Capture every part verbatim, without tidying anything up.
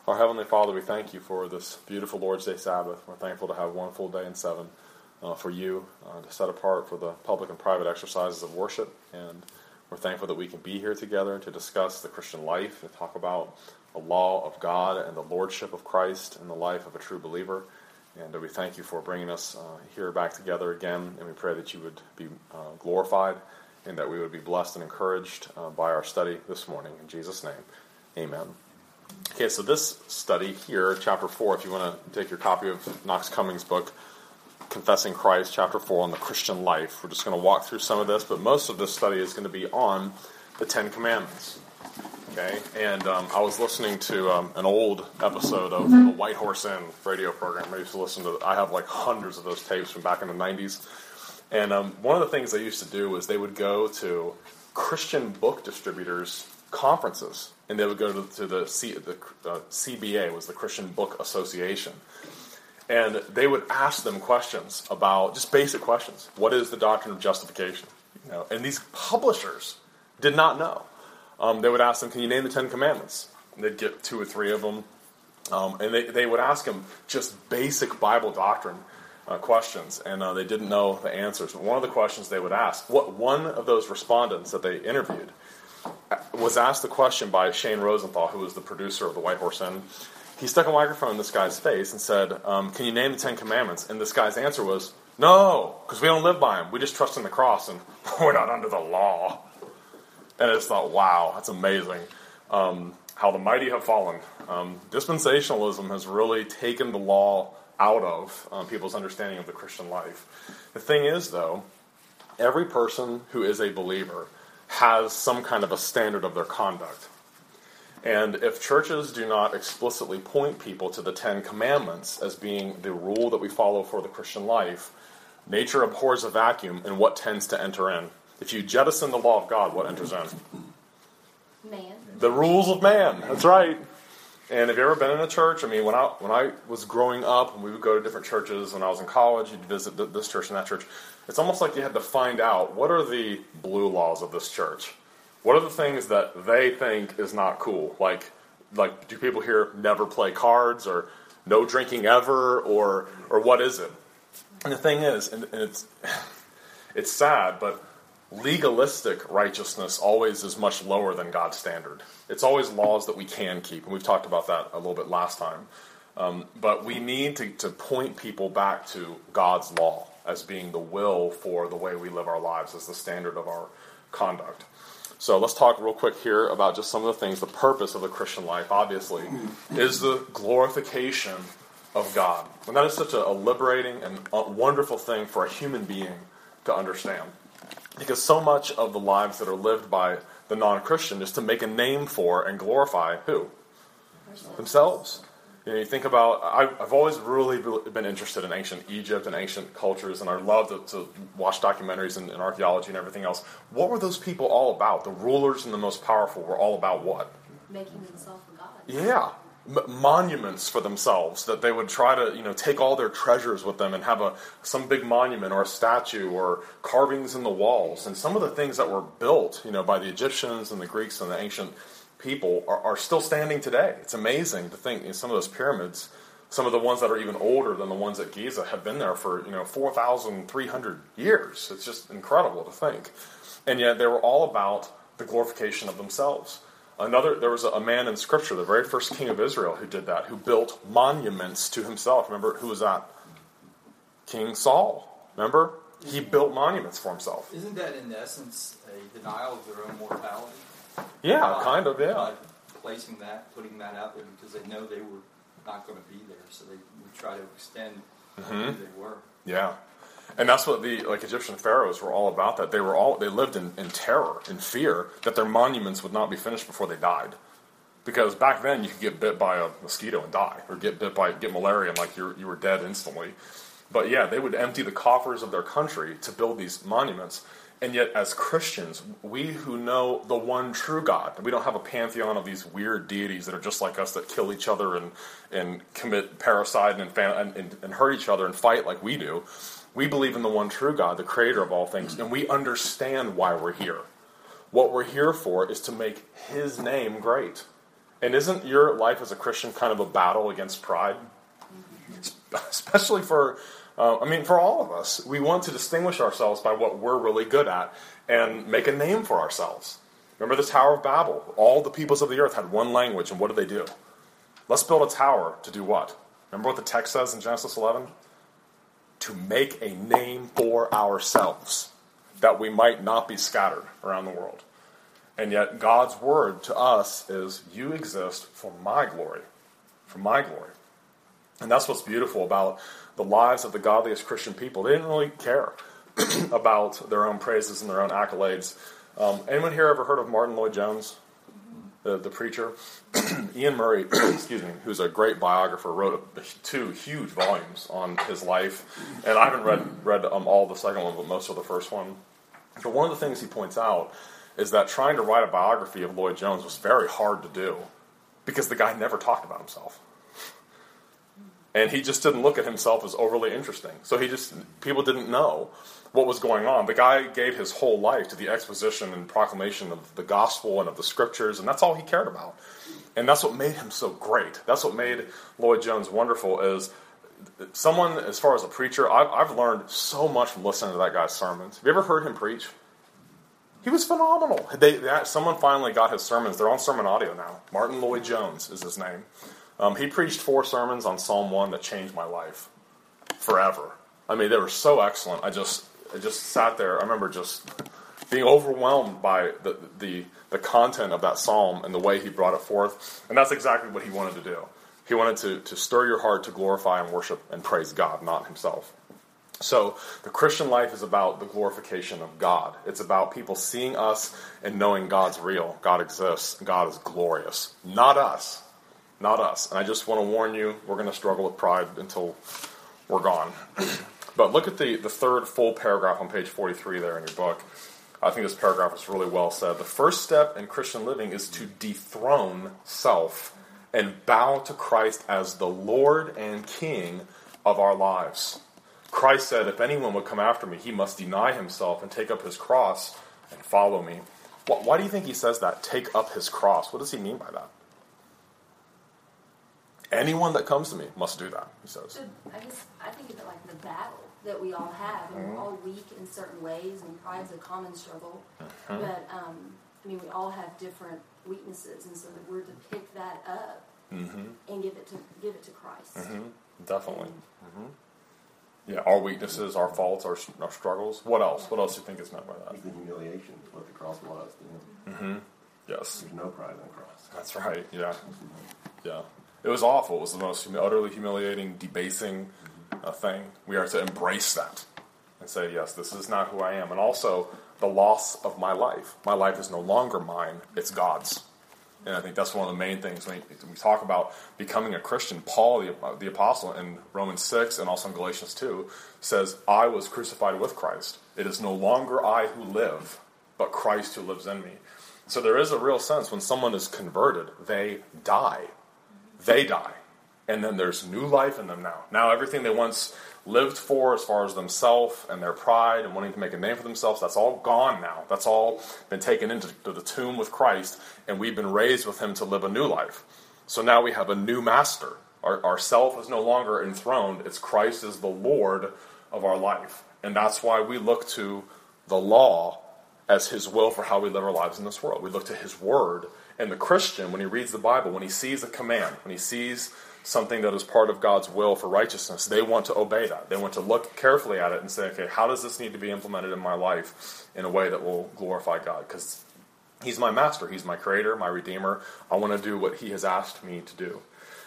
Our Heavenly Father, we thank you for this beautiful Lord's Day Sabbath. We're thankful to have one full day in seven uh, for you, uh, to set apart for the public and private exercises of worship. And we're thankful that we can be here together to discuss the Christian life and talk about the law of God and the lordship of Christ in the life of a true believer. And uh, we thank you for bringing us uh, here back together again. And we pray that you would be uh, glorified and that we would be blessed and encouraged uh, by our study this morning. In Jesus' name, amen. Okay, so this study here, chapter four, if you want to take your copy of Knox Cummings' book, Confessing Christ, chapter four, on the Christian life. We're just going to walk through some of this, but most of this study is going to be on the Ten Commandments. Okay, and um, I was listening to um, an old episode of the White Horse Inn radio program. I used to listen to, I have like hundreds of those tapes from back in the nineties. And um, one of the things they used to do was they would go to Christian book distributors' conferences. And they would go to, to the, C, the uh, C B A, was the Christian Book Association. And they would ask them questions about, just basic questions. What is the doctrine of justification? You know, and these publishers did not know. Um, they would ask them, can you name the Ten Commandments? And they'd get two or three of them. Um, and they, they would ask them just basic Bible doctrine uh, questions. And uh, they didn't know the answers. But one of the questions they would ask, what one of those respondents that they interviewed was asked the question by Shane Rosenthal, who was the producer of the White Horse Inn. He stuck a microphone in this guy's face and said, um, can you name the Ten Commandments? And this guy's answer was, no, because we don't live by them. We just trust in the cross, and we're not under the law. And I just thought, wow, that's amazing. Um, how the mighty have fallen. Um, dispensationalism has really taken the law out of um, people's understanding of the Christian life. The thing is, though, every person who is a believer has some kind of a standard of their conduct. And if churches do not explicitly point people to the Ten Commandments as being the rule that we follow for the Christian life, nature abhors a vacuum, and what tends to enter in? If you jettison the law of God, what enters in? Man. The rules of man. That's right. And have you ever been in a church? I mean, when I when I was growing up, and we would go to different churches, when I was in college, you'd visit this church and that church. It's almost like you had to find out, what are the blue laws of this church? What are the things that they think is not cool? Like, like do people here never play cards, or no drinking ever, or or what is it? And the thing is, and, and it's it's sad, but legalistic righteousness always is much lower than God's standard. It's always laws that we can keep, and we've talked about that a little bit last time. Um, but we need to, to point people back to God's law as being the will for the way we live our lives, as the standard of our conduct. So let's talk real quick here about just some of the things. The purpose of the Christian life, obviously, is the glorification of God. And that is such a, a liberating and a wonderful thing for a human being to understand. Because so much of the lives that are lived by the non-Christian is to make a name for and glorify who? Themselves. You know, you think about, I've, I've always really been interested in ancient Egypt and ancient cultures, and I love to, to watch documentaries and, and archaeology and everything else. What were those people all about? The rulers and the most powerful were all about what? Making themselves a god. Yeah. M- monuments for themselves, that they would try to, you know, take all their treasures with them and have a some big monument or a statue or carvings in the walls. And some of the things that were built, you know, by the Egyptians and the Greeks and the ancient people are, are still standing today. It's amazing to think, you know, some of those pyramids, some of the ones that are even older than the ones at Giza, have been there for, you know, four thousand three hundred years. It's just incredible to think. And yet they were all about the glorification of themselves. Another, there was a man in Scripture, the very first king of Israel, who did that, who built monuments to himself. Remember, who was that? King Saul. Remember? He built monuments for himself. Isn't that, in essence, a denial of their own mortality? Yeah, by, kind of, yeah. By placing that, putting that out there, because they know they were not going to be there, so they would try to extend mm-hmm. who they were. Yeah. And that's what the like Egyptian pharaohs were all about. That they were all they lived in, in terror, in fear that their monuments would not be finished before they died, because back then you could get bit by a mosquito and die, or get bit by get malaria and like you you were dead instantly. But yeah, they would empty the coffers of their country to build these monuments. And yet, as Christians, we who know the one true God, we don't have a pantheon of these weird deities that are just like us, that kill each other and and commit parricide and and, and, and hurt each other and fight like we do. We believe in the one true God, the creator of all things, and we understand why we're here. What we're here for is to make his name great. And isn't your life as a Christian kind of a battle against pride? Especially for, uh, I mean, for all of us. We want to distinguish ourselves by what we're really good at and make a name for ourselves. Remember the Tower of Babel? All the peoples of the earth had one language, and what did they do? Let's build a tower to do what? Remember what the text says in Genesis eleven? To make a name for ourselves, that we might not be scattered around the world. And yet God's word to us is, you exist for my glory. For my glory. And that's what's beautiful about the lives of the godliest Christian people. They didn't really care about their own praises and their own accolades. Um, anyone here ever heard of Martin Lloyd-Jones, the, the preacher? Ian Murray, excuse me, who's a great biographer, wrote two huge volumes on his life. And I haven't read, read um, all the second one, but most of the first one. But one of the things he points out is that trying to write a biography of Lloyd-Jones was very hard to do because the guy never talked about himself. And he just didn't look at himself as overly interesting. So he just, people didn't know what was going on. The guy gave his whole life to the exposition and proclamation of the gospel and of the scriptures, and that's all he cared about. And that's what made him so great. That's what made Lloyd-Jones wonderful, is someone, as far as a preacher, I've, I've learned so much from listening to that guy's sermons. Have you ever heard him preach? He was phenomenal. They, they, someone finally got his sermons. They're on sermon audio now. Martin Lloyd-Jones is his name. Um, he preached four sermons on Psalm one that changed my life forever. I mean, they were so excellent. I just, I just sat there. I remember just being overwhelmed by the, the the content of that psalm and the way he brought it forth. And that's exactly what he wanted to do. He wanted to, to stir your heart to glorify and worship and praise God, not himself. So the Christian life is about the glorification of God. It's about people seeing us and knowing God's real. God exists. God is glorious. Not us. Not us. And I just want to warn you, we're going to struggle with pride until we're gone. But look at the, the third full paragraph on page forty-three there in your book. I think this paragraph is really well said. The first step in Christian living is to dethrone self and bow to Christ as the Lord and King of our lives. Christ said, if anyone would come after me, he must deny himself and take up his cross and follow me. Why do you think he says that? Take up his cross. What does he mean by that? Anyone that comes to me must do that, he says. So I guess I think of it like the battle that we all have, and we're all weak in certain ways, and pride's a common struggle. Mm-hmm. But um, I mean, we all have different weaknesses, and so that we're to pick that up mm-hmm. and give it to give it to Christ. Mm-hmm. Definitely. Mm-hmm. Yeah, our weaknesses, our faults, our, our struggles. What else? What else do you think is meant by that? It's the humiliation, what the cross was. You know? Mm-hmm. Yes. There's no pride in the cross. That's right. Yeah. Yeah. It was awful. It was the most utterly humiliating, debasing uh, thing. We are to embrace that and say, yes, this is not who I am. And also, the loss of my life. My life is no longer mine. It's God's. And I think that's one of the main things when we talk about becoming a Christian. Paul, the, the apostle, in Romans six and also in Galatians two, says, I was crucified with Christ. It is no longer I who live, but Christ who lives in me. So there is a real sense when someone is converted, they die. They die. And then there's new life in them now. Now everything they once lived for as far as themselves and their pride and wanting to make a name for themselves, that's all gone now. That's all been taken into the tomb with Christ, and we've been raised with him to live a new life. So now we have a new master. Our, our self is no longer enthroned. It's Christ is the Lord of our life. And that's why we look to the law as his will for how we live our lives in this world. We look to his word. And the Christian, when he reads the Bible, when he sees a command, when he sees something that is part of God's will for righteousness, they want to obey that. They want to look carefully at it and say, okay, how does this need to be implemented in my life in a way that will glorify God? Because he's my master. He's my creator, my redeemer. I want to do what he has asked me to do.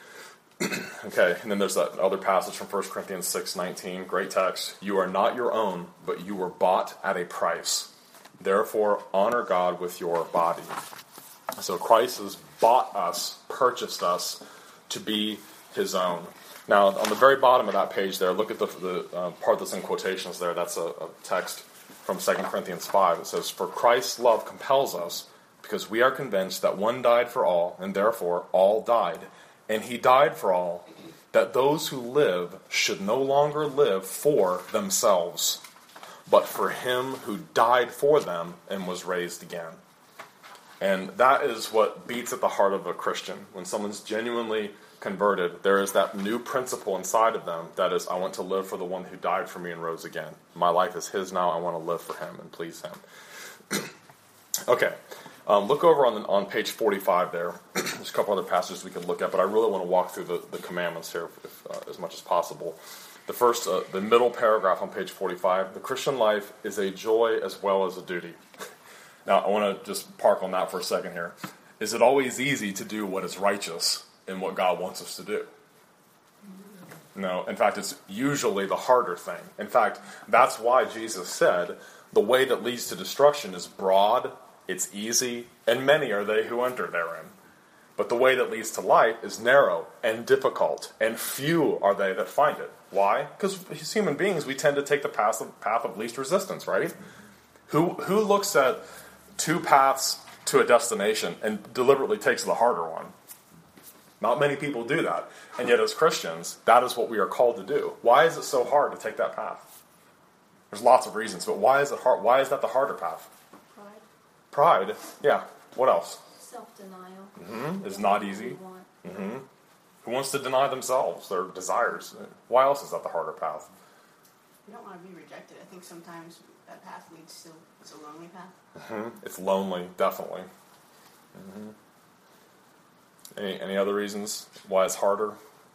Okay, and then there's that other passage from First Corinthians six nineteen, great text. You are not your own, but you were bought at a price. Therefore, honor God with your body. So Christ has bought us, purchased us to be his own. Now, on the very bottom of that page there, look at the, the uh, part that's in quotations there. That's a, a text from Second Corinthians five. It says, for Christ's love compels us, because we are convinced that one died for all, and therefore all died. And he died for all, that those who live should no longer live for themselves, but for him who died for them and was raised again. And that is what beats at the heart of a Christian. When someone's genuinely converted, there is that new principle inside of them that is, I want to live for the one who died for me and rose again. My life is his now. I want to live for him and please him. Okay. Um, look over on the, on page forty-five there. There's a couple other passages we can look at, but I really want to walk through the, the commandments here if, uh, as much as possible. The first, uh, the middle paragraph on page forty-five, the Christian life is a joy as well as a duty. Now, I want to just park on that for a second here. Is it always easy to do what is righteous and what God wants us to do? No. In fact, it's usually the harder thing. In fact, that's why Jesus said, the way that leads to destruction is broad, it's easy, and many are they who enter therein. But the way that leads to life is narrow and difficult, and few are they that find it. Why? Because as human beings, we tend to take the path of, path of least resistance, right? Who who looks at two paths to a destination and deliberately takes the harder one? Not many people do that. And yet as Christians, that is what we are called to do. Why is it so hard to take that path? There's lots of reasons, but why is it hard? Why is that the harder path? Pride. Pride. Yeah. What else? Self-denial. Mm-hmm. It's not easy. Mm-hmm. Who wants to deny themselves, their desires? Why else is that the harder path? You don't want to be rejected. I think sometimes that path leads to it's a lonely path. Mm-hmm. It's lonely, definitely. Mm-hmm. Any any other reasons why it's harder?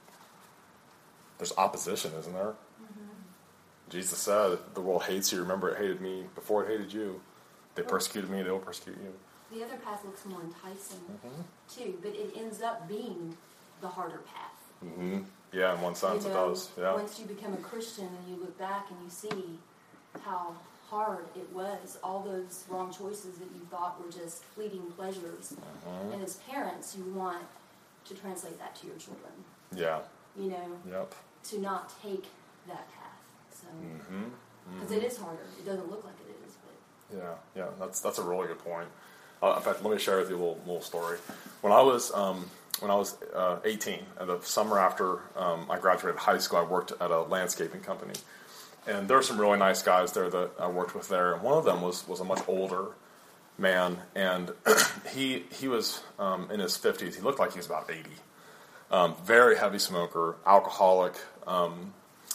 There's opposition, isn't there? Mm-hmm. Jesus said, the world hates you. Remember, it hated me before it hated you. They persecuted me, they will persecute you. The other path looks more enticing, mm-hmm. too, but it ends up being the harder path. Mm-hmm. Yeah, in one sense you know, it does. Yeah. Once you become a Christian and you look back and you see how hard it was, all those wrong choices that you thought were just fleeting pleasures. Mm-hmm. And as parents, you want to translate that to your children. Yeah. You know, Yep. to not take that path. So, Mm-hmm. because Mm-hmm. it is harder. It doesn't look like it is, but Yeah, yeah, that's that's a really good point. Uh, in fact, let me share with you a little little story. When I was um, when I was uh, eighteen, and the summer after um, I graduated high school, I worked at a landscaping company, and there were some really nice guys there that I worked with there. And one of them was was a much older man, and he he was um, in his fifties. He looked like he was about eighty. Um, very heavy smoker, alcoholic. Um,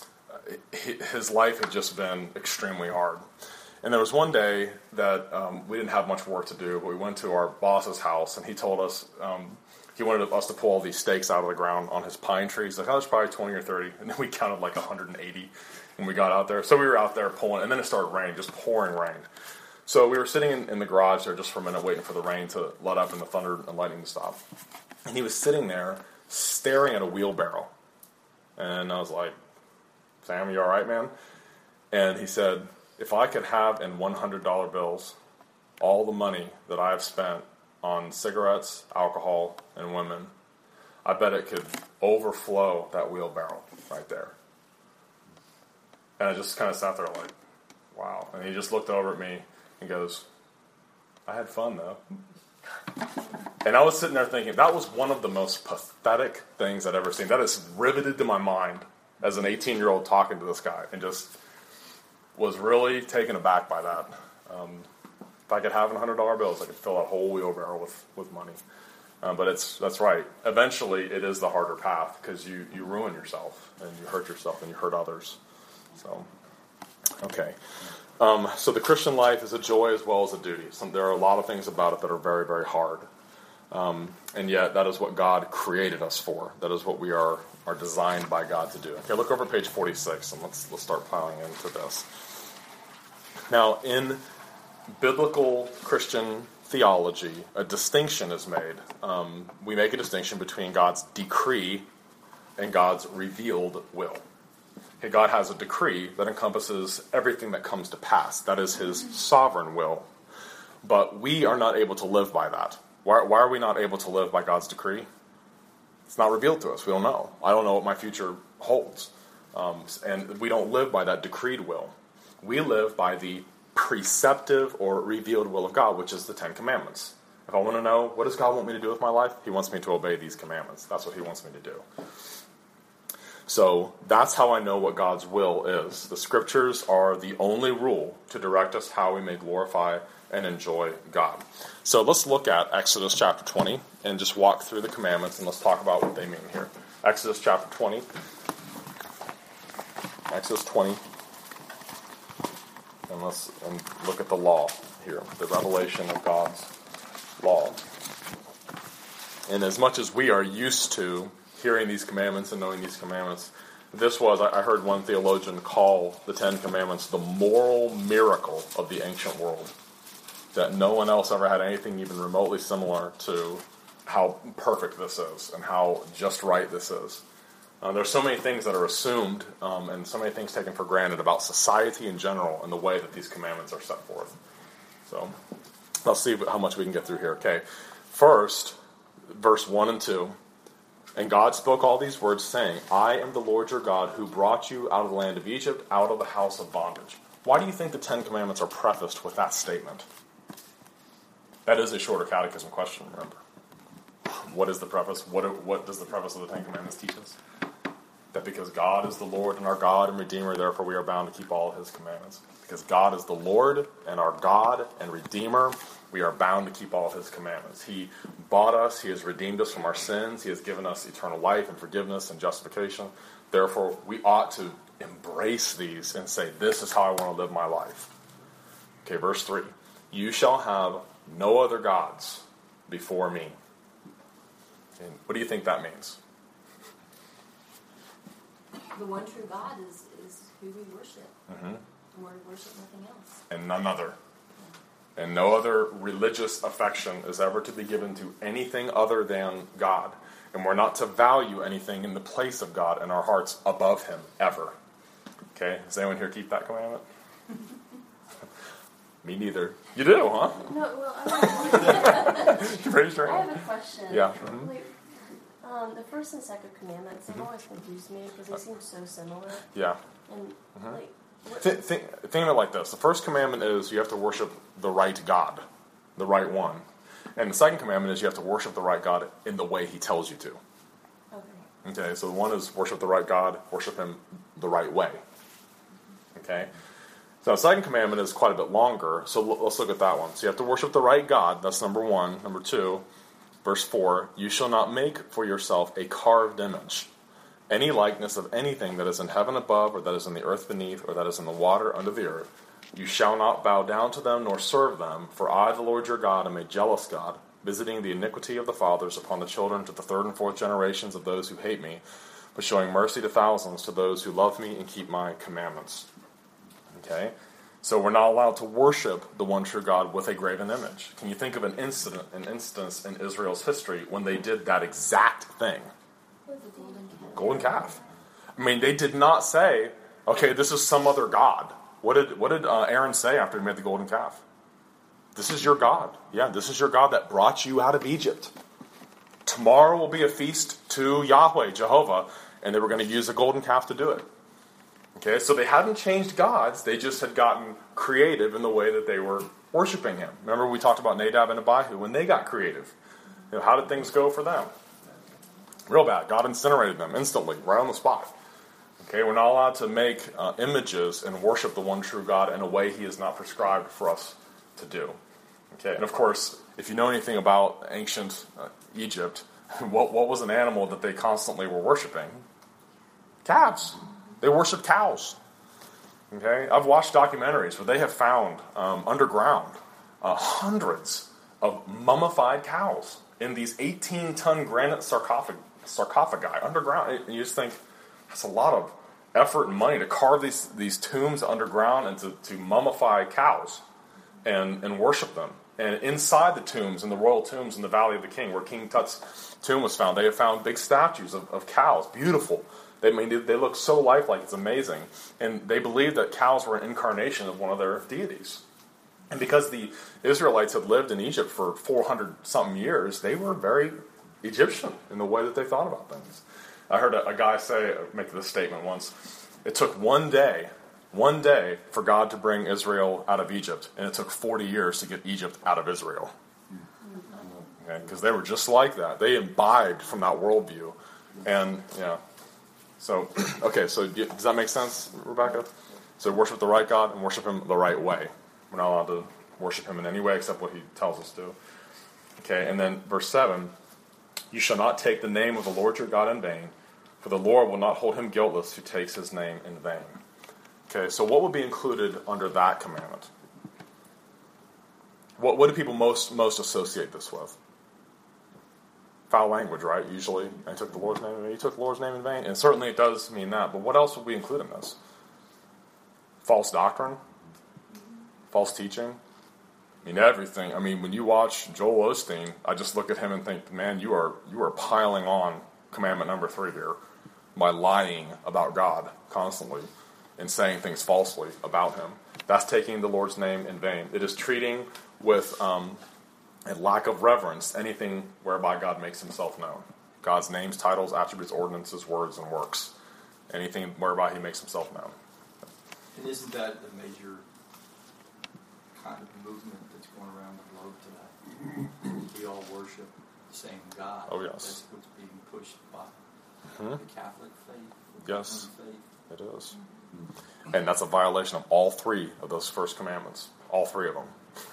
his life had just been extremely hard. And there was one day that um, we didn't have much work to do, but we went to our boss's house, and he told us um, he wanted us to pull all these stakes out of the ground on his pine tree. He's like, oh, there's probably twenty or thirty. And then we counted like one hundred eighty when we got out there. So we were out there pulling, and then it started raining, just pouring rain. So we were sitting in, in the garage there just for a minute waiting for the rain to let up and the thunder and lightning to stop. And he was sitting there staring at a wheelbarrow. And I was like, Sam, you all right, man? And he said, if I could have in one hundred dollar bills all the money that I've spent on cigarettes, alcohol, and women, I bet it could overflow that wheelbarrow right there. And I just kind of sat there like, wow. And he just looked over at me and goes, I had fun, though. And I was sitting there thinking, that was one of the most pathetic things I'd ever seen. That is riveted to my mind as an eighteen-year-old talking to this guy, and just was really taken aback by that. Um, if I could have one hundred dollar bills, I could fill that whole wheelbarrow with, with money. Um, but it's that's right. Eventually, it is the harder path, because you, you ruin yourself, and you hurt yourself, and you hurt others. So, okay. Um, so the Christian life is a joy as well as a duty. Some, there are a lot of things about it that are very, very hard. Um, and yet, that is what God created us for. That is what we are, are designed by God to do. Okay, look over page forty-six, and let's let's start plowing into this. Now, in biblical Christian theology, a distinction is made. Um, we make a distinction between God's decree and God's revealed will. Okay, God has a decree that encompasses everything that comes to pass. That is his sovereign will. But we are not able to live by that. Why, why are we not able to live by God's decree? It's not revealed to us. We don't know. I don't know what my future holds. Um, and we don't live by that decreed will. We live by the preceptive or revealed will of God, which is the Ten Commandments. If I want to know, what does God want me to do with my life? He wants me to obey these commandments. That's what he wants me to do. So that's how I know what God's will is. The scriptures are the only rule to direct us how we may glorify and enjoy God. So let's look at Exodus chapter twenty and just walk through the commandments, and let's talk about what they mean here. Exodus chapter twenty. Exodus twenty. And let's and look at the law here, the revelation of God's law. And as much as we are used to hearing these commandments and knowing these commandments, this was, I heard one theologian call the Ten Commandments the moral miracle of the ancient world. That no one else ever had anything even remotely similar to how perfect this is and how just right this is. Uh, there's so many things that are assumed um, and so many things taken for granted about society in general and the way that these commandments are set forth. So let's see how much we can get through here. Okay, first, verse one and two. And God spoke all these words, saying, I am the Lord your God who brought you out of the land of Egypt, out of the house of bondage. Why do you think the Ten Commandments are prefaced with that statement? That is a shorter catechism question, remember. What is the preface? What, what does the preface of the Ten Commandments teach us? That because God is the Lord and our God and Redeemer, therefore we are bound to keep all of his commandments. Because God is the Lord and our God and Redeemer, we are bound to keep all of his commandments. He bought us, he has redeemed us from our sins, he has given us eternal life and forgiveness and justification. Therefore, we ought to embrace these and say, this is how I want to live my life. Okay, verse three. You shall have no other gods before me. And what do you think that means? The one true God is, is who we worship. Mm-hmm. And we're to worship nothing else. And none other. And no other religious affection is ever to be given to anything other than God. And we're not to value anything in the place of God in our hearts above him, ever. Okay? Does anyone here keep that commandment? Me neither. You do, huh? No, well, I have, You raised your I hand. have a question. Yeah. Mm-hmm. Like, um, the first and second commandments, they've always confused me because they seem so similar. Yeah. And, Mm-hmm. like, what, Think, think, think of it like this. The first commandment is you have to worship the right God, the right one. And the second commandment is you have to worship the right God in the way he tells you to. okay. Okay, so one is worship the right God, worship him the right way. Okay? So the second commandment is quite a bit longer, so l- let's look at that one. So you have to worship the right God, that's number one. Number two, verse four, you shall not make for yourself a carved image, any likeness of anything that is in heaven above, or that is in the earth beneath, or that is in the water under the earth. You shall not bow down to them nor serve them, for I, the Lord your God, am a jealous God, visiting the iniquity of the fathers upon the children to the third and fourth generations of those who hate me, but showing mercy to thousands to those who love me and keep my commandments. Okay? So we're not allowed to worship the one true God with a graven image. Can you think of an incident, an instance in Israel's history when they did that exact thing? What is the golden calf? Golden calf. I mean, they did not say, okay, this is some other God. What did what did uh, Aaron say after he made the golden calf? This is your God. Yeah, this is your God that brought you out of Egypt. Tomorrow will be a feast to Yahweh, Jehovah, and they were going to use a golden calf to do it. Okay, so they hadn't changed gods. They just had gotten creative in the way that they were worshiping him. Remember we talked about Nadab and Abihu when they got creative. You know, how did things go for them? Real bad. God incinerated them instantly, right on the spot. Okay, we're not allowed to make uh, images and worship the one true God in a way he has not prescribed for us to do. Okay, and of course, if you know anything about ancient uh, Egypt, what, what was an animal that they constantly were worshiping? Calves. They worshiped cows. Okay, I've watched documentaries where they have found um, underground uh, hundreds of mummified cows in these eighteen-ton granite sarcophagi, sarcophagi underground. And you just think, that's a lot of effort and money to carve these, these tombs underground and to, to mummify cows and, and worship them. And inside the tombs, in the royal tombs in the Valley of the King, where King Tut's tomb was found, they have found big statues of, of cows, beautiful. They, I mean, they look so lifelike, it's amazing. And they believed that cows were an incarnation of one of their deities. And because the Israelites had lived in Egypt for four hundred something years, they were very Egyptian in the way that they thought about things. I heard a, a guy say, make this statement once, it took one day, one day for God to bring Israel out of Egypt, and it took forty years to get Egypt out of Israel. Okay, because they were just like that. They imbibed from that worldview. And, yeah. So, okay, so does that make sense, Rebecca? So worship the right God and worship him the right way. We're not allowed to worship him in any way except what he tells us to. Okay, and then verse seven, you shall not take the name of the Lord your God in vain, for the Lord will not hold him guiltless who takes his name in vain. Okay, so what would be included under that commandment? What, what do people most most associate this with? Foul language, right? Usually, I took the Lord's name in vain. You took the Lord's name in vain, and certainly it does mean that. But what else would we include in this? False doctrine, false teaching. I mean, everything. I mean, when you watch Joel Osteen, I just look at him and think, man, you are you are piling on commandment number three here by lying about God constantly and saying things falsely about him. That's taking the Lord's name in vain. It is treating with um, a lack of reverence anything whereby God makes himself known. God's names, titles, attributes, ordinances, words, and works. Anything whereby he makes himself known. And isn't that the major kind of movement that's going around the globe today? We all worship the same God. Oh, yes. That's what's being pushed by Hmm? the Catholic faith. The Yes. Catholic faith. It is. And that's a violation of all three of those first commandments. All three of them.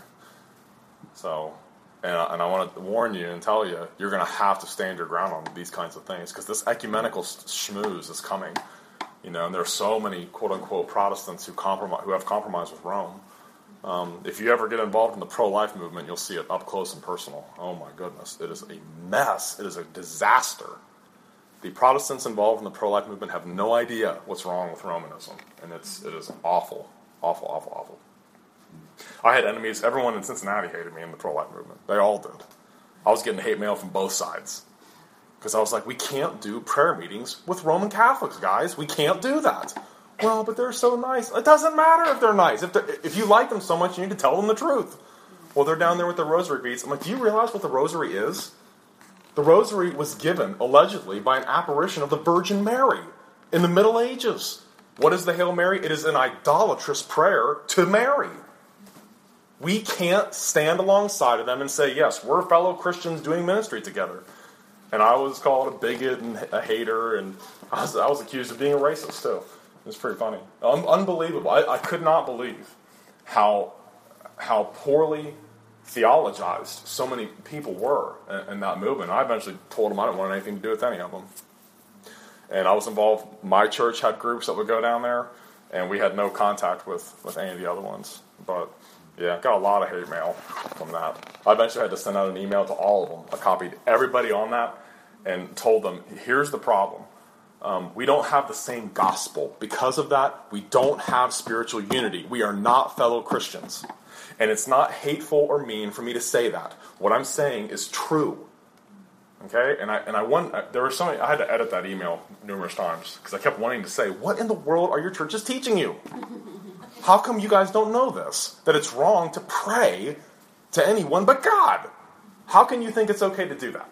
So, and I, and I want to warn you and tell you, you're going to have to stand your ground on these kinds of things, because this ecumenical schmooze is coming. You know, and there are so many quote-unquote Protestants who compromise, who have compromised with Rome. Um, if you ever get involved in the pro-life movement, you'll see it up close and personal. Oh my goodness, it is a mess. It is a disaster. The Protestants involved in the pro-life movement have no idea what's wrong with Romanism, and it's it is awful, awful, awful, awful. I had enemies. Everyone in Cincinnati hated me in the pro-life movement. They all did. I was getting hate mail from both sides because I was like, we can't do prayer meetings with Roman Catholics, guys. We can't do that. Well, but they're so nice. It doesn't matter if they're nice. If they're, if you like them so much, you need to tell them the truth. Well, they're down there with the rosary beads. I'm like, do you realize what the rosary is? The rosary was given, allegedly, by an apparition of the Virgin Mary in the Middle Ages. What is the Hail Mary? It is an idolatrous prayer to Mary. We can't stand alongside of them and say, yes, we're fellow Christians doing ministry together. And I was called a bigot and a hater, and I was, I was accused of being a racist, too. It was pretty funny. Un- unbelievable. I, I could not believe how how poorly theologized so many people were in, in that movement. I eventually told them I didn't want anything to do with any of them. And I was involved. My church had groups that would go down there, and we had no contact with, with any of the other ones. But, yeah, got a lot of hate mail from that. I eventually had to send out an email to all of them. I copied everybody on that and told them, here's the problem. Um, we don't have the same gospel. Because of that, we don't have spiritual unity. We are not fellow Christians. And it's not hateful or mean for me to say that. What I'm saying is true. Okay? And I and I want, there were so many, I had to edit that email numerous times because I kept wanting to say, what in the world are your churches teaching you? How come you guys don't know this? That it's wrong to pray to anyone but God. How can you think it's okay to do that?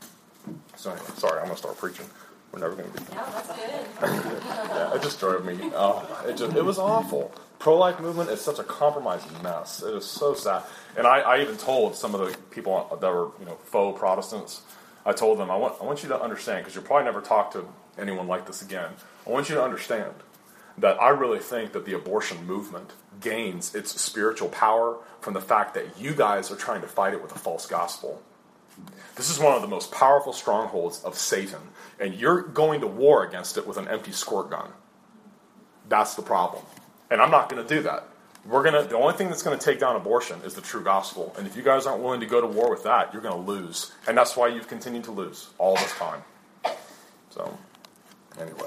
So anyway, sorry, I'm going to start preaching. We're never going to be. No, that's good. Yeah, it just drove me. Oh, it just it was awful. Pro-life movement is such a compromised mess. It is so sad. And I, I even told some of the people that were, you know, faux Protestants. I told them, I want I want you to understand, because you'll probably never talk to anyone like this again. I want you to understand that I really think that the abortion movement gains its spiritual power from the fact that you guys are trying to fight it with a false gospel. This is one of the most powerful strongholds of Satan, and you're going to war against it with an empty squirt gun. That's the problem. And I'm not going to do that. We're going to. The only thing that's going to take down abortion is the true gospel. And if you guys aren't willing to go to war with that, you're going to lose. And that's why you've continued to lose all this time. So, anyway.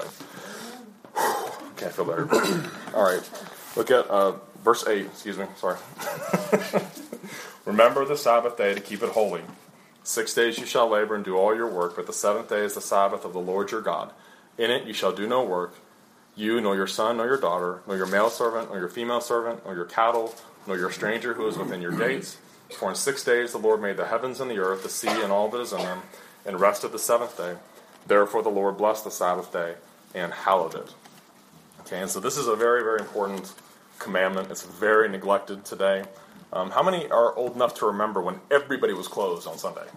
Okay, I feel better. All right. Look at uh, verse eight. Excuse me. Sorry. Remember the Sabbath day to keep it holy. Six days you shall labor and do all your work, but the seventh day is the Sabbath of the Lord your God. In it you shall do no work, you, nor your son, nor your daughter, nor your male servant, nor your female servant, nor your cattle, nor your stranger who is within your gates. For in six days the Lord made the heavens and the earth, the sea, and all that is in them, and rested the seventh day. Therefore the Lord blessed the Sabbath day and hallowed it. Okay, and so this is a very, very important commandment. It's very neglected today. Um, how many are old enough to remember when everybody was closed on Sunday?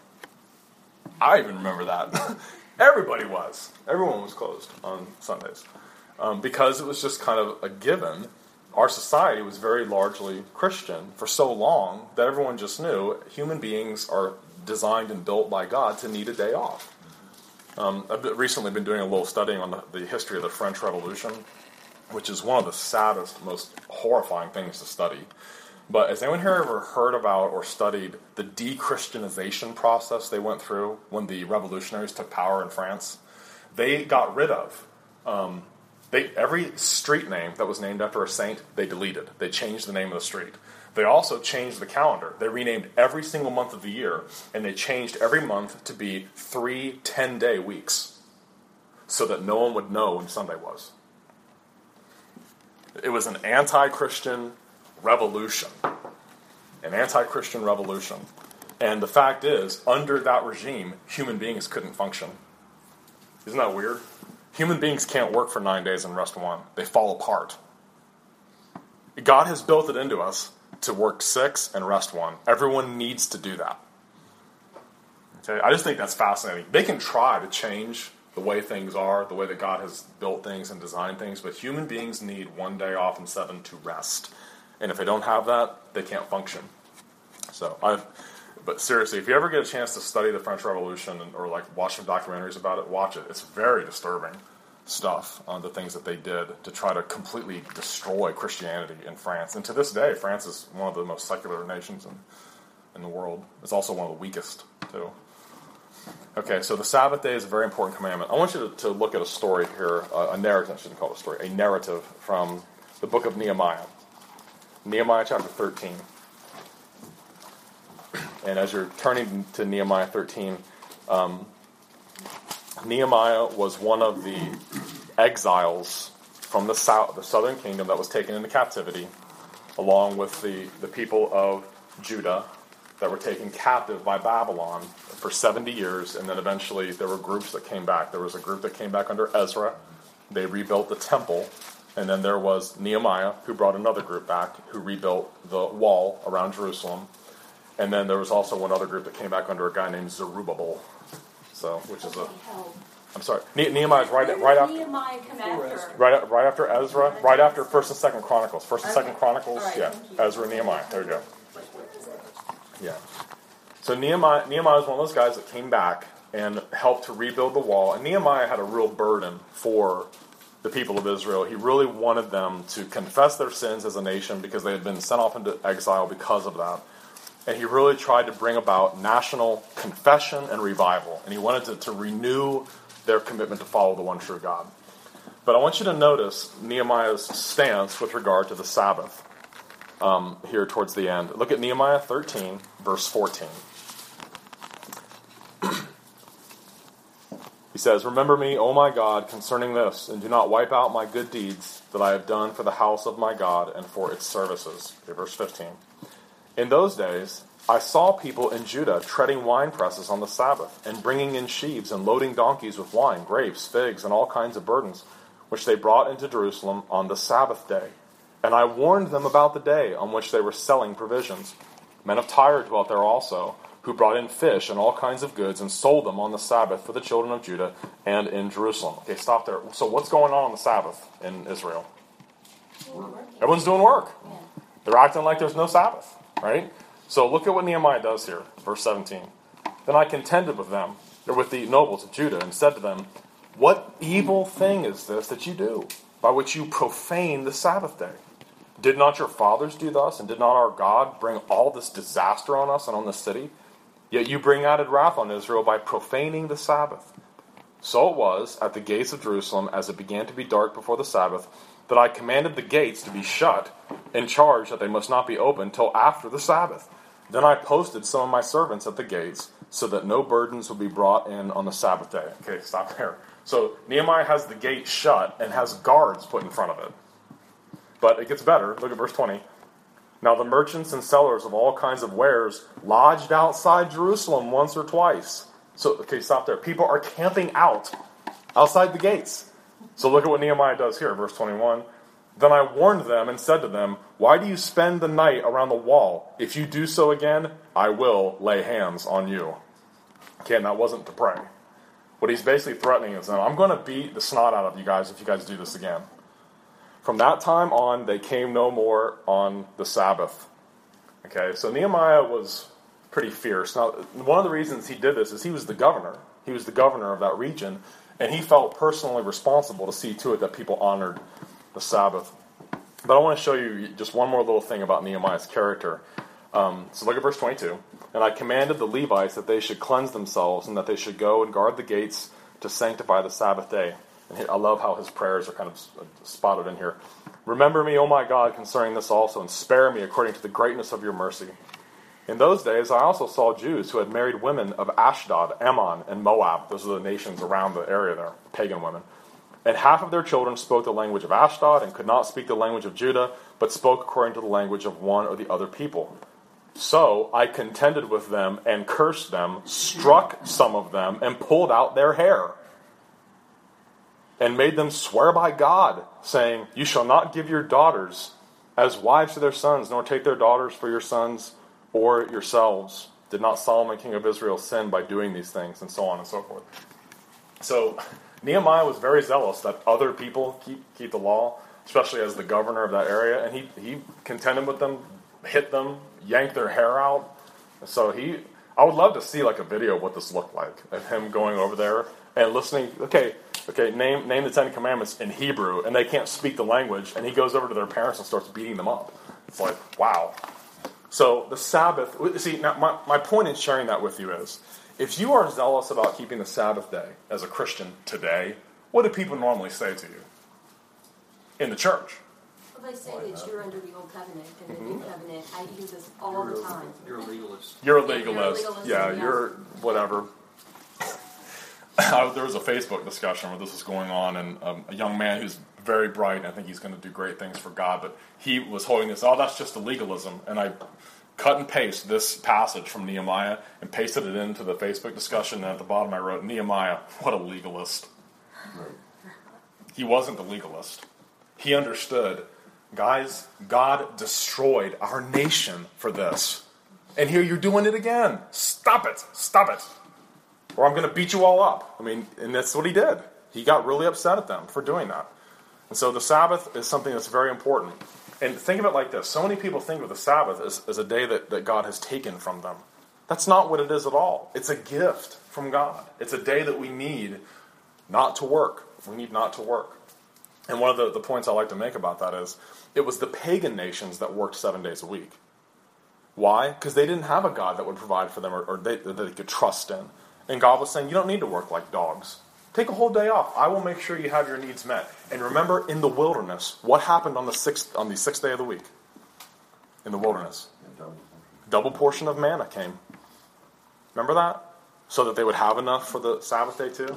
I even remember that. Everybody was. Everyone was closed on Sundays. Um, because it was just kind of a given our society was very largely Christian for so long that everyone just knew human beings are designed and built by God to need a day off. Um, I've been, recently been doing a little studying on the, the history of the French Revolution, which is one of the saddest, most horrifying things to study. But has anyone here ever heard about or studied the de-Christianization process they went through when the revolutionaries took power in France? They got rid of um, they, every street name that was named after a saint, they deleted. They changed the name of the street. They also changed the calendar. They renamed every single month of the year, and they changed every month to be three ten-day weeks so that no one would know when Sunday was. It was an anti-Christian revolution. An anti-Christian revolution. And the fact is, under that regime, human beings couldn't function. Isn't that weird? Human beings can't work for nine days and rest one. They fall apart. God has built it into us to work six and rest one. Everyone needs to do that. Okay, I just think that's fascinating. They can try to change the way things are, the way that God has built things and designed things, but human beings need one day off and seven to rest. And if they don't have that, they can't function. So, I've, but seriously, if you ever get a chance to study the French Revolution and, or like watch some documentaries about it, watch it. It's very disturbing stuff on the things that they did to try to completely destroy Christianity in France. And to this day, France is one of the most secular nations in, in the world. It's also one of the weakest, too. Okay, so the Sabbath day is a very important commandment. I want you to, to look at a story here, uh, a narrative, I shouldn't call it a story, a narrative from the book of Nehemiah. Nehemiah chapter thirteen. And as you're turning to Nehemiah thirteen, um, Nehemiah was one of the exiles from the south, the southern kingdom that was taken into captivity, along with the, the people of Judah that were taken captive by Babylon for seventy years, and then eventually there were groups that came back. There was a group that came back under Ezra. They rebuilt the temple, and then there was Nehemiah, who brought another group back, who rebuilt the wall around Jerusalem. And then there was also one other group that came back under a guy named Zerubbabel. So, which is a... I'm sorry. Ne- Nehemiah is right, right after... Nehemiah come after? Right, right after Ezra, right after First and Second Chronicles. First and Second Chronicles, Right, yeah. thank you. Ezra and Nehemiah. There you go. Like, where is it? Yeah. So Nehemiah, Nehemiah was one of those guys that came back and helped to rebuild the wall. And Nehemiah had a real burden for the people of Israel. He really wanted them to confess their sins as a nation because they had been sent off into exile because of that. And he really tried to bring about national confession and revival. And he wanted to, to renew their commitment to follow the one true God. But I want you to notice Nehemiah's stance with regard to the Sabbath um, here towards the end. Look at Nehemiah thirteen, verse fourteen. He says, "Remember me, O my God, concerning this, and do not wipe out my good deeds that I have done for the house of my God and for its services." Okay, verse fifteen. "In those days, I saw people in Judah treading wine presses on the Sabbath, and bringing in sheaves and loading donkeys with wine, grapes, figs, and all kinds of burdens, which they brought into Jerusalem on the Sabbath day. And I warned them about the day on which they were selling provisions. Men of Tyre dwelt there also, who brought in fish and all kinds of goods and sold them on the Sabbath for the children of Judah and in Jerusalem." Okay, stop there. So what's going on on the Sabbath in Israel? Everyone's doing work. Yeah. They're acting like there's no Sabbath, right? So look at what Nehemiah does here, verse seventeen. "Then I contended with them, or with the nobles of Judah, and said to them, 'What evil thing is this that you do, by which you profane the Sabbath day? Did not your fathers do thus, and did not our God bring all this disaster on us and on the city? Yet you bring added wrath on Israel by profaning the Sabbath.' So it was at the gates of Jerusalem, as it began to be dark before the Sabbath, that I commanded the gates to be shut, and charged that they must not be opened till after the Sabbath. Then I posted some of my servants at the gates, so that no burdens would be brought in on the Sabbath day." Okay, stop there. So Nehemiah has the gate shut and has guards put in front of it. But it gets better. Look at verse twenty. "Now the merchants and sellers of all kinds of wares lodged outside Jerusalem once or twice." So, okay, stop there. People are camping out outside the gates. So look at what Nehemiah does here, verse twenty-one. "Then I warned them and said to them, 'Why do you spend the night around the wall? If you do so again, I will lay hands on you.'" Okay, and that wasn't to pray. What he's basically threatening is, "I'm going to beat the snot out of you guys if you guys do this again." From that time on, they came no more on the Sabbath. Okay, so Nehemiah was pretty fierce. Now, one of the reasons he did this is he was the governor. He was the governor of that region, and he felt personally responsible to see to it that people honored the Sabbath. But I want to show you just one more little thing about Nehemiah's character. Um, so look at verse twenty-two. And I commanded the Levites that they should cleanse themselves and that they should go and guard the gates to sanctify the Sabbath day. And I love how his prayers are kind of spotted in here. Remember me, O my God, concerning this also, and spare me according to the greatness of your mercy. In those days I also saw Jews who had married women of Ashdod, Ammon, and Moab. Those are the nations around the area there, pagan women. And half of their children spoke the language of Ashdod and could not speak the language of Judah, but spoke according to the language of one or the other people. So I contended with them and cursed them, struck some of them, and pulled out their hair, and made them swear by God, saying, You shall not give your daughters as wives to their sons, nor take their daughters for your sons or yourselves. Did not Solomon king of Israel sin by doing these things? And so on and so forth. So Nehemiah was very zealous that other people keep keep the law, especially as the governor of that area, and he, he contended with them, hit them, yanked their hair out. So he, I would love to see like a video of what this looked like, of him going over there and listening. Okay, okay, name name the Ten Commandments in Hebrew, and they can't speak the language, and he goes over to their parents and starts beating them up. It's like, wow. So the Sabbath, see, now my, my point in sharing that with you is, if you are zealous about keeping the Sabbath day as a Christian today, what do people normally say to you in the church? Well, they say that you're under the old covenant and the new covenant. I hear this all You're the a- time. You're a legalist. You're a Yeah, you're a legalist. legalist, Yeah, yeah. you're whatever. I- there was a Facebook discussion where this was going on, and um, a young man who's very bright, and I think he's going to do great things for God, but he was holding this, oh, that's just a legalism. And I cut and paste this passage from Nehemiah and pasted it into the Facebook discussion, and at the bottom I wrote, Nehemiah, what a legalist. He wasn't the legalist. He understood, guys, God destroyed our nation for this. And here you're doing it again. Stop it. Stop it. Or I'm going to beat you all up. I mean, and that's what he did. He got really upset at them for doing that. And so the Sabbath is something that's very important. And think of it like this. So many people think of the Sabbath as, as a day that, that God has taken from them. That's not what it is at all. It's a gift from God. It's a day that we need not to work. We need not to work. And one of the, the points I like to make about that is, it was the pagan nations that worked seven days a week. Why? Because they didn't have a God that would provide for them, or, or they, that they could trust in. And God was saying, you don't need to work like dogs. Take a whole day off. I will make sure you have your needs met. And remember, in the wilderness, what happened on the sixth on the sixth day of the week? In the wilderness, double portion of manna came. Remember that? So that they would have enough for the Sabbath day too.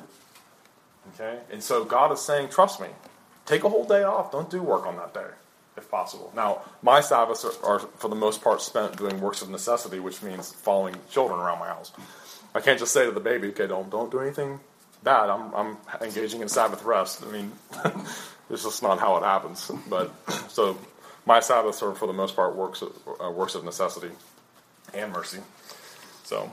Okay? And so God is saying, trust me. Take a whole day off. Don't do work on that day, if possible. Now, my Sabbaths are, are for the most part spent doing works of necessity, which means following children around my house. I can't just say to the baby, okay, don't don't do anything bad. I'm I'm engaging in Sabbath rest. I mean, it's just not how it happens. But so my Sabbaths are for the most part works of, uh, works of necessity and mercy. So.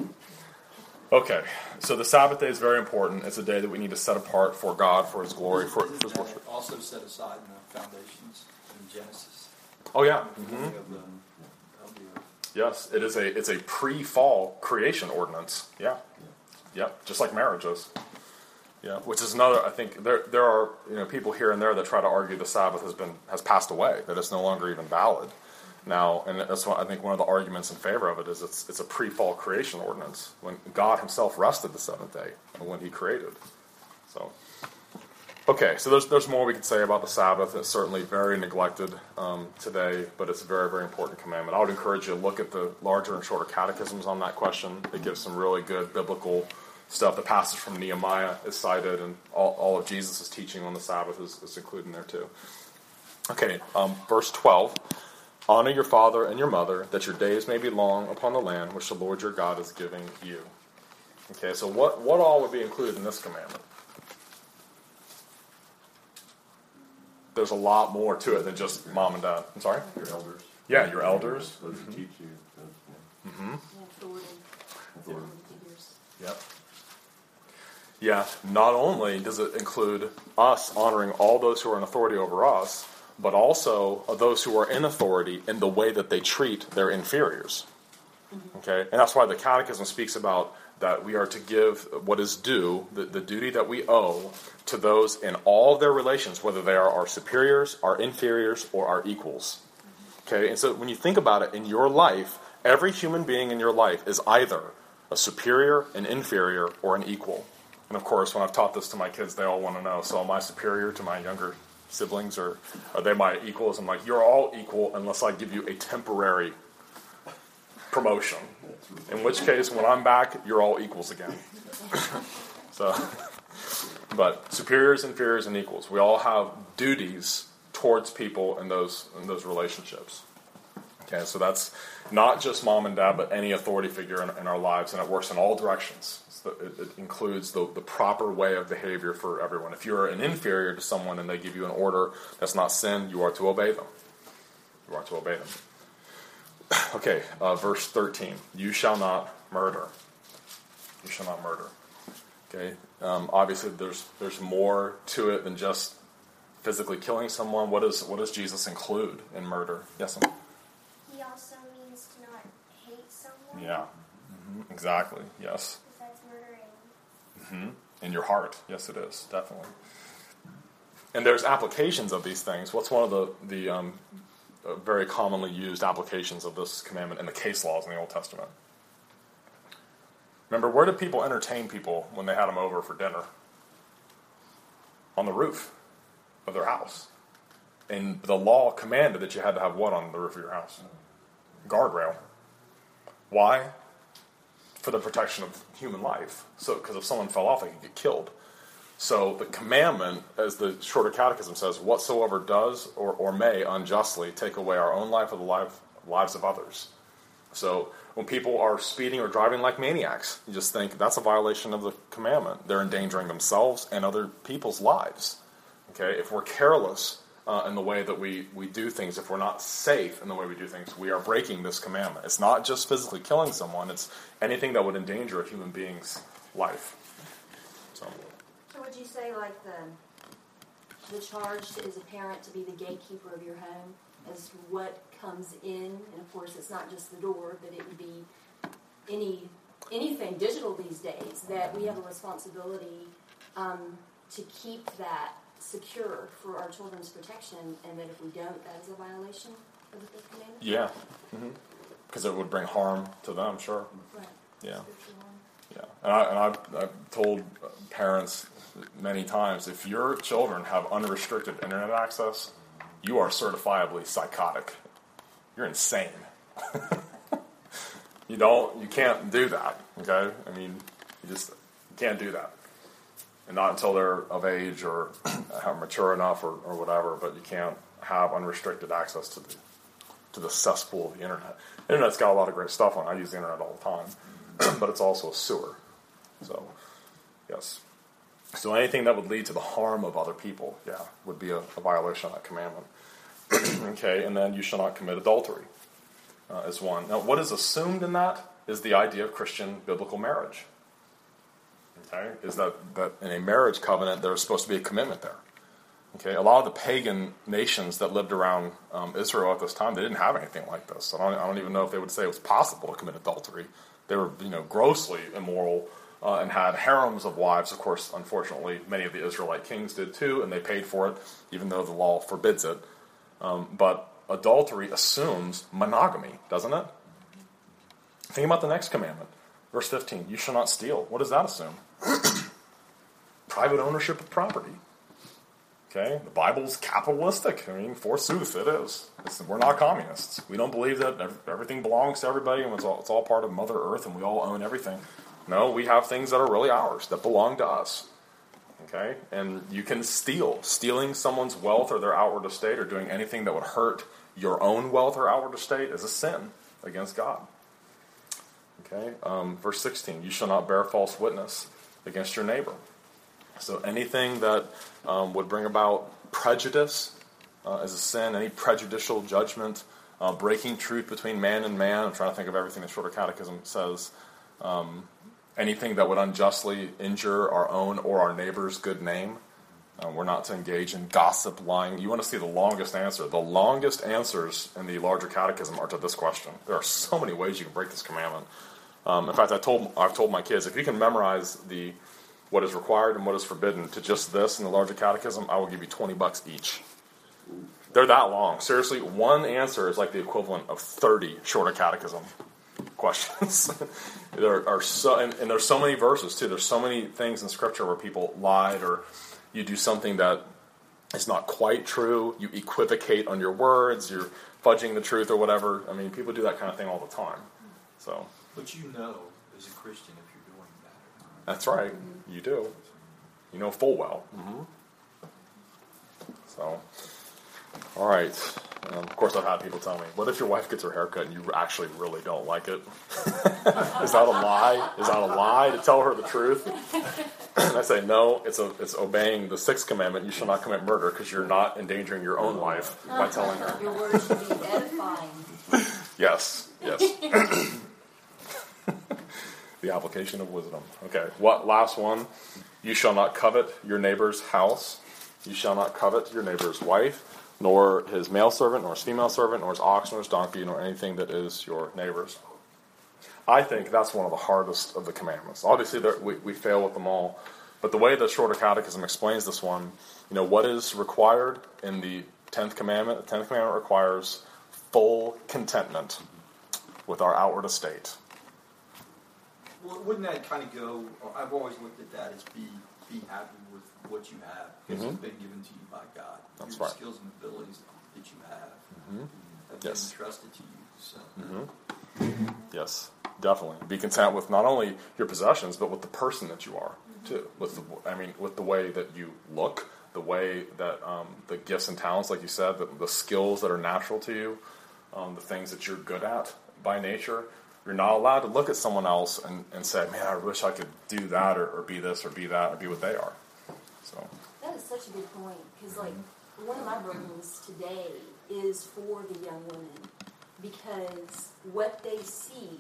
Okay, so the Sabbath day is very important. It's a day that we need to set apart for God, for His glory, for His worship. Also set aside in the foundations in Genesis. Oh yeah, The mm-hmm. beginning of the, of the earth. Yes, it is a it's a pre-fall creation ordinance. Yeah, yeah, just like marriage is. Yeah, which is another. I think there there are you know people here and there that try to argue the Sabbath has been has passed away, that it's no longer even valid now, and that's why I think one of the arguments in favor of it is it's it's a pre-fall creation ordinance when God Himself rested the seventh day when He created. So, okay, so there's there's more we could say about the Sabbath. It's certainly very neglected um, today, but it's a very very important commandment. I would encourage you to look at the larger and shorter catechisms on that question. It gives some really good biblical stuff. The passage from Nehemiah is cited, and all, all of Jesus' teaching on the Sabbath is, is included in there too. Okay, um, verse twelve. Honor your father and your mother, that your days may be long upon the land which the Lord your God is giving you. Okay, so what, what all would be included in this commandment? There's a lot more to it than just mom and dad. I'm sorry? Your elders. Yeah, your elders. Those who teach you. Those, yeah. Mm-hmm. Authority. Authority. Figures. Yep. Yeah, not only does it include us honoring all those who are in authority over us, but also of those who are in authority in the way that they treat their inferiors. Okay, and that's why the Catechism speaks about that we are to give what is due, the, the duty that we owe to those in all of their relations, whether they are our superiors, our inferiors, or our equals. Okay, and so when you think about it, in your life, every human being in your life is either a superior, an inferior, or an equal. And of course, when I've taught this to my kids, they all want to know, so am I superior to my younger siblings, or are they my equals? I'm like, you're all equal unless I give you a temporary promotion. In which case, when I'm back, you're all equals again. So, but superiors, inferiors, and equals. We all have duties towards people in those in those relationships. Okay, so that's not just mom and dad, but any authority figure in, in our lives, and it works in all directions. So it, it includes the, the proper way of behavior for everyone. If you're an inferior to someone and they give you an order that's not sin, you are to obey them. You are to obey them. Okay, uh, verse thirteen. You shall not murder. You shall not murder. Okay, um, obviously there's there's more to it than just physically killing someone. What is what does Jesus include in murder? Yes, ma'am? He also means to not hate someone. Yeah, mm-hmm. Exactly. Yes. Because that's murdering. Mm-hmm. In your heart, yes, it is definitely. And there's applications of these things. What's one of the the um, uh, very commonly used applications of this commandment in the case laws in the Old Testament? Remember, where did people entertain people when they had them over for dinner? On the roof of their house. And the law commanded that you had to have what on the roof of your house? Guardrail. Why? For the protection of human life. So, because if someone fell off, they could get killed. So the commandment, as the Shorter Catechism says, whatsoever does or, or may unjustly take away our own life or the life, lives of others. So when people are speeding or driving like maniacs, you just think that's a violation of the commandment. They're endangering themselves and other people's lives. Okay, if we're careless uh, in the way that we, we do things, if we're not safe in the way we do things, we are breaking this commandment. It's not just physically killing someone, it's anything that would endanger a human being's life. So, So would you say, like, the the charge is a parent to be the gatekeeper of your home as what comes in, and of course it's not just the door, but it would be any anything digital these days, that we have a responsibility um, to keep that secure for our children's protection, and that if we don't, that is a violation of the Fifth Commandment? yeah. Because mm-hmm. it would bring harm to them, sure. Right. Yeah. Scripture harm. Yeah. And, I, and I've, I've told parents many times, if your children have unrestricted internet access, you are certifiably psychotic. You're insane. you don't, you can't do that, okay? I mean, you just you can't do that. And not until they're of age or are mature enough or, or whatever, but you can't have unrestricted access to the to the cesspool of the internet. The internet's got a lot of great stuff on it. I use the internet all the time. But it's also a sewer. So, yes. So anything that would lead to the harm of other people, yeah, would be a, a violation of that commandment. Okay, and then you shall not commit adultery uh, is one. Now, what is assumed in that is the idea of Christian biblical marriage. Okay, is that, that in a marriage covenant there's supposed to be a commitment there. Okay, a lot of the pagan nations that lived around um, Israel at this time, they didn't have anything like this. I don't, I don't even know if they would say it was possible to commit adultery. They were, you know, grossly immoral uh, and had harems of wives. Of course, unfortunately, many of the Israelite kings did too, and they paid for it, even though the law forbids it. Um, but adultery assumes monogamy, doesn't it? Think about the next commandment. Verse fifteen, you shall not steal. What does that assume? Private ownership of property. Okay, the Bible's capitalistic. I mean, forsooth, it is. It's, we're not communists. We don't believe that everything belongs to everybody and it's all, it's all part of Mother Earth and we all own everything. No, we have things that are really ours, that belong to us. Okay, and you can steal. Stealing someone's wealth or their outward estate or doing anything that would hurt your own wealth or outward estate is a sin against God. Okay, um, verse sixteen, you shall not bear false witness against your neighbor. So anything that um, would bring about prejudice uh, is a sin. Any prejudicial judgment, uh, breaking truth between man and man. I'm trying to think of everything the Shorter Catechism says. Um, anything that would unjustly injure our own or our neighbor's good name. Uh, we're not to engage in gossip, lying. You want to see the longest answer. The longest answers in the larger catechism are to this question. There are so many ways you can break this commandment. Um, in fact, I told, I've told my kids, if you can memorize the what is required and what is forbidden to just this in the larger catechism, I will give you twenty bucks each. They're that long. Seriously, one answer is like the equivalent of thirty shorter catechism questions. there are so, and, and there's so many verses too. There's so many things in Scripture where people lied, or you do something that is not quite true. You equivocate on your words. You're fudging the truth or whatever. I mean, people do that kind of thing all the time. So, but you know, as a Christian, if you're doing that. That's right. You do. You know full well. Mm-hmm. So, all right. Um, of course, I've had people tell me, what if your wife gets her hair cut and you actually really don't like it? Is that a lie? Is that a lie to tell her the truth? And I say, no, it's a, it's obeying the sixth commandment, you shall not commit murder, because you're not endangering your own life by telling her. Your words should be edifying. Yes, yes. The application of wisdom. Okay, what last one? You shall not covet your neighbor's house. You shall not covet your neighbor's wife, nor his male servant, nor his female servant, nor his ox, nor his donkey, nor anything that is your neighbor's. I think that's one of the hardest of the commandments. Obviously, there, we, we fail with them all. But the way the Shorter Catechism explains this one, you know, what is required in the tenth commandment? The tenth commandment requires full contentment with our outward estate. Well, wouldn't that kind of go, I've always looked at that as be be happy with what you have, because Mm-hmm. it's been given to you by God. That's Your right. skills and abilities that you have Mm-hmm. have been Yes. entrusted to you. So. Mm-hmm. Yes, definitely. Be content with not only your possessions, but with the person that you are, too. With the, I mean, with the way that you look, the way that um, the gifts and talents, like you said, the, the skills that are natural to you, um, the things that you're good at by nature. You're not allowed to look at someone else and, and say, man, I wish I could do that or, or be this or be that or be what they are. So That is such a good point, because like one of my burdens today is for the young women, because what they see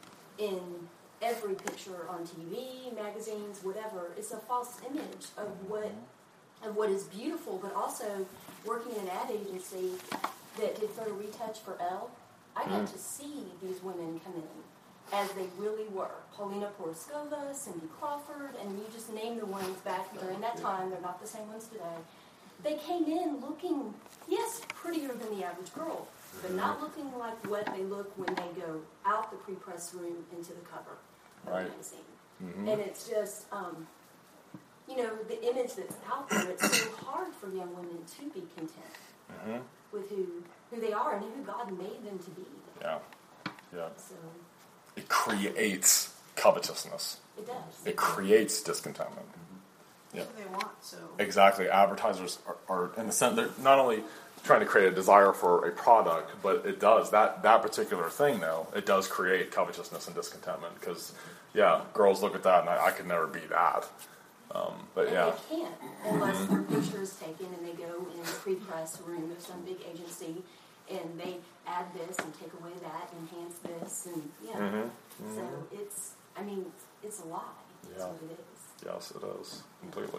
in every picture on T V, magazines, whatever, is a false image of what of what is beautiful. But also working in an ad agency that did photo retouch for Elle, I got to see these women come in as they really were. Paulina Poroskova, Cindy Crawford, and you just name the ones back during that time. They're not the same ones today. They came in looking, yes, prettier than the average girl, but not looking like what they look when they go out the pre-press room into the cover of Right. the magazine. Mm-hmm. And it's just, um, you know, the image that's out there, it's so hard for young women to be content Mm-hmm. with who, who they are and who God made them to be. Yeah, yeah. So It creates covetousness. it does. It creates discontentment. Yeah. That's what they want, so. Exactly. Advertisers are, are in the sense, they're not only trying to create a desire for a product, but it does, that, that particular thing, though, it does create covetousness and discontentment. Because, yeah, girls look at that and I, I could never be that. Um, but, And yeah. they can't unless their picture is taken and they go in the pre-press room of some big agency and they add this and take away that, enhance this, and yeah. Mm-hmm. Mm-hmm. So it's, I mean, it's a lie. That's Yeah. what it is. Yes, it is, completely.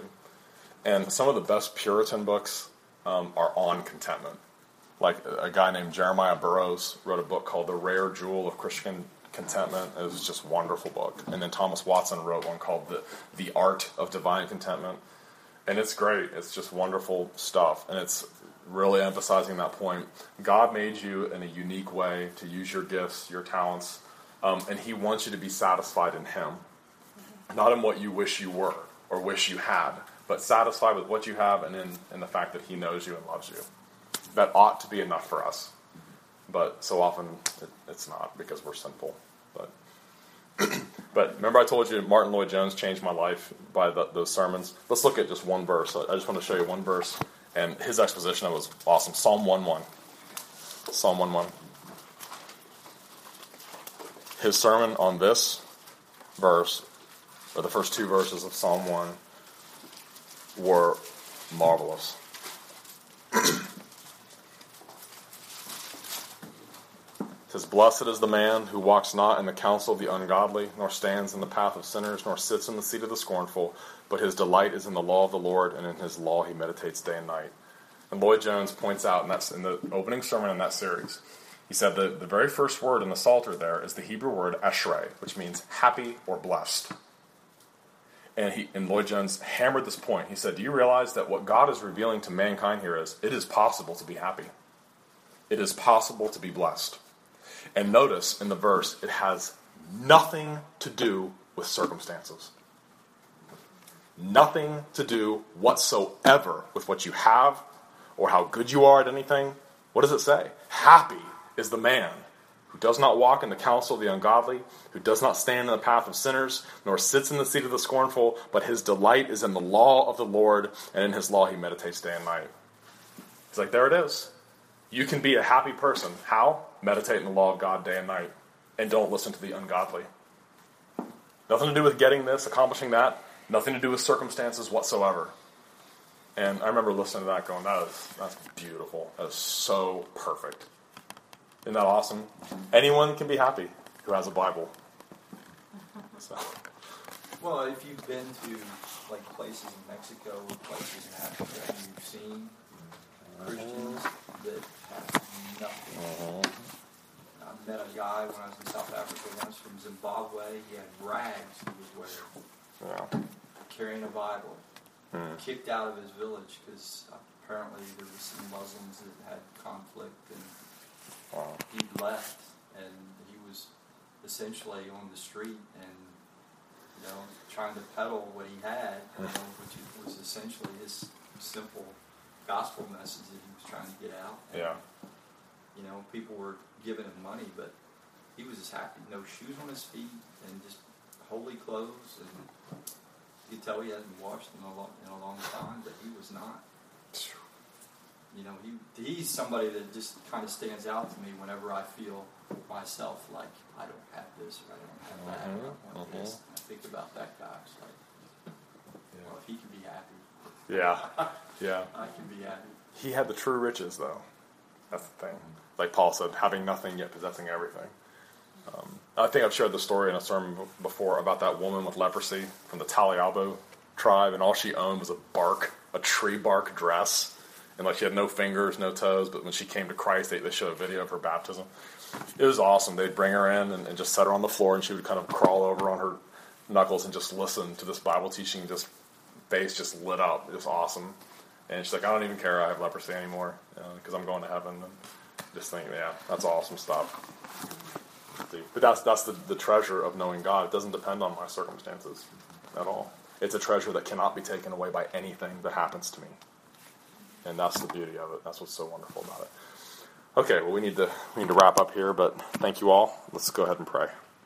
And some of the best Puritan books um, are on contentment. Like a guy named Jeremiah Burroughs wrote a book called The Rare Jewel of Christian Contentment. It was just a wonderful book. And then Thomas Watson wrote one called The, the Art of Divine Contentment. And it's great. It's just wonderful stuff. And it's really emphasizing that point. God made you in a unique way to use your gifts, your talents, um, and he wants you to be satisfied in him. Not in what you wish you were or wish you had, but satisfied with what you have and in, in the fact that he knows you and loves you. That ought to be enough for us. But so often it, it's not because we're sinful. But but remember I told you Martin Lloyd-Jones changed my life by the, those sermons? Let's look at just one verse. I just want to show you one verse. And his exposition was awesome. Psalm one one. Psalm one one. His sermon on this verse, or the first two verses of Psalm one, were marvelous. It says, "Blessed is the man who walks not in the counsel of the ungodly, nor stands in the path of sinners, nor sits in the seat of the scornful, but his delight is in the law of the Lord, and in his law he meditates day and night." And Lloyd Jones points out, and that's in the opening sermon in that series, he said that the very first word in the Psalter there is the Hebrew word ashrei, which means happy or blessed. And he and Lloyd Jones hammered this point. He said, do you realize that what God is revealing to mankind here is it is possible to be happy. It is possible to be blessed. And notice in the verse, it has nothing to do with circumstances. Nothing to do whatsoever with what you have or how good you are at anything. What does it say? Happy is the man who does not walk in the counsel of the ungodly, who does not stand in the path of sinners, nor sits in the seat of the scornful, but his delight is in the law of the Lord, and in his law he meditates day and night. He's like, there it is. You can be a happy person. How? Meditate in the law of God day and night, and don't listen to the ungodly. Nothing to do with getting this, accomplishing that. Nothing to do with circumstances whatsoever. And I remember listening to that going, that is, that's beautiful. That is so perfect. Isn't that awesome? Anyone can be happy who has a Bible. So. Well, if you've been to like places in Mexico or places in Africa and you've seen Christians that have nothing. Uh-huh. I met a guy when I was in South Africa once from Zimbabwe. He had rags he was wearing, yeah. carrying a Bible, hmm. kicked out of his village because apparently there were some Muslims that had conflict, and wow. he left, and he was essentially on the street and, you know, trying to peddle what he had, you know, which was essentially his simple gospel message that he was trying to get out. And, yeah. You know, people were giving him money, but he was just happy. No shoes on his feet and just holy clothes, and you could tell he hasn't washed in a long, in a long time, but he was not. You know, he he's somebody that just kind of stands out to me whenever I feel myself like I don't have this or I don't have that mm-hmm. or I want mm-hmm. this. I think about that guy. It's like, yeah. well, if he can be happy. Yeah, yeah. I can be happy. He had the true riches, though. That's the thing. Like Paul said, having nothing yet possessing everything. Um, I think I've shared the story in a sermon before about that woman with leprosy from the Taliabo tribe, and all she owned was a bark, a tree bark dress. And like she had no fingers, no toes, but when she came to Christ, they, they showed a video of her baptism. It was awesome. They'd bring her in and, and just set her on the floor, and she would kind of crawl over on her knuckles and just listen to this Bible teaching. Just face just lit up. It was awesome. And she's like, I don't even care. I have leprosy anymore because uh, I'm going to heaven. And just think, yeah, that's awesome stuff. But that's that's the, the treasure of knowing God. It doesn't depend on my circumstances at all. It's a treasure that cannot be taken away by anything that happens to me. And that's the beauty of it. That's what's so wonderful about it. Okay, well, we need to we need to wrap up here, but thank you all. Let's go ahead and pray.